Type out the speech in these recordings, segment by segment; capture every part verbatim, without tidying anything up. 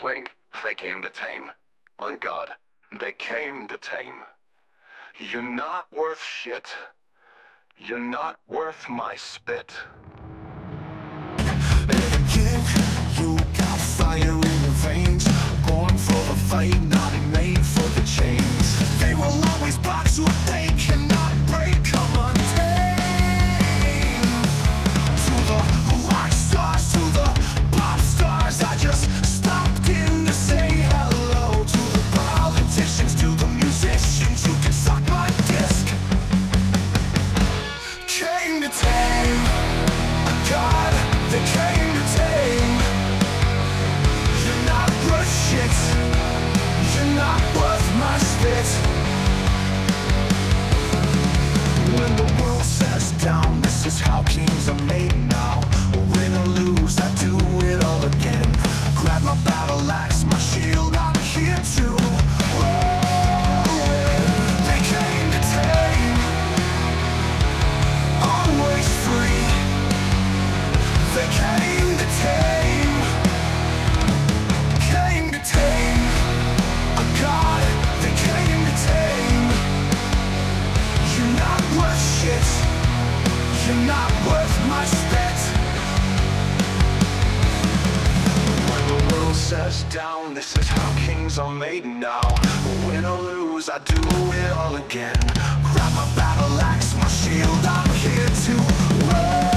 Blink, they came to tame. On God, they came to tame. You're not worth shit. You're not worth my spit. Kid, you got fire in your veins. Born for the fight, not made for the chains. They will always box what they cannot break. Come untamed. To the rock stars, to the pop stars, I just stopped in to say hello. To the politicians, to the musicians, you can suck my disc. Came to tame. God, they came to tame. You're not worth shit. You're not worth my spit. When the world says down, this is how kings are made now. Win or lose, I do it all again. Grab my battle axe, my shield, I'm here to win. They came to tame. Always free. They came to tame. Came to tame. A God, they came to tame. You're not worth shit. You're not worth my spit. When the world says down, this is how kings are made now. Win or lose, I do it all again. Grab my battle axe, my shield, I'm here to win.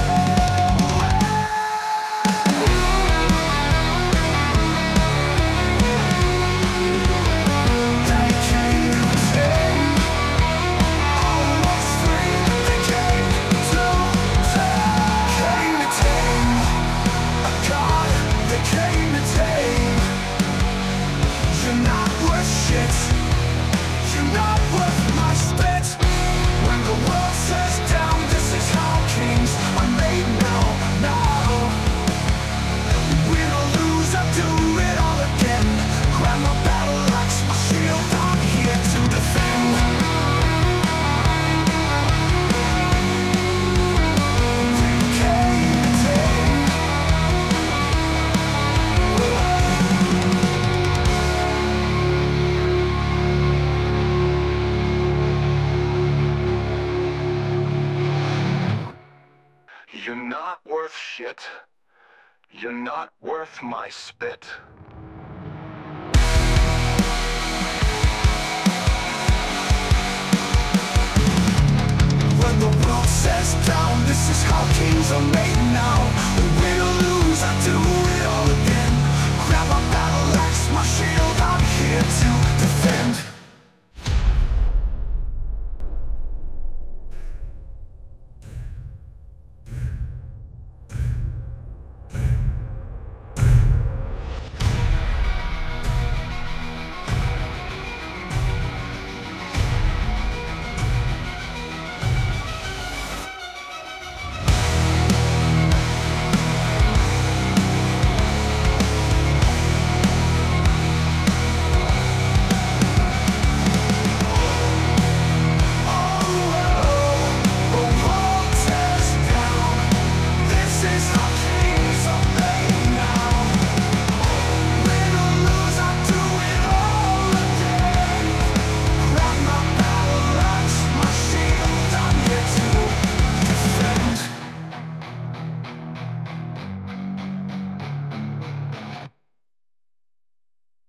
You're not worth shit. You're not worth my spit. When the world says down, this is how kings are made now.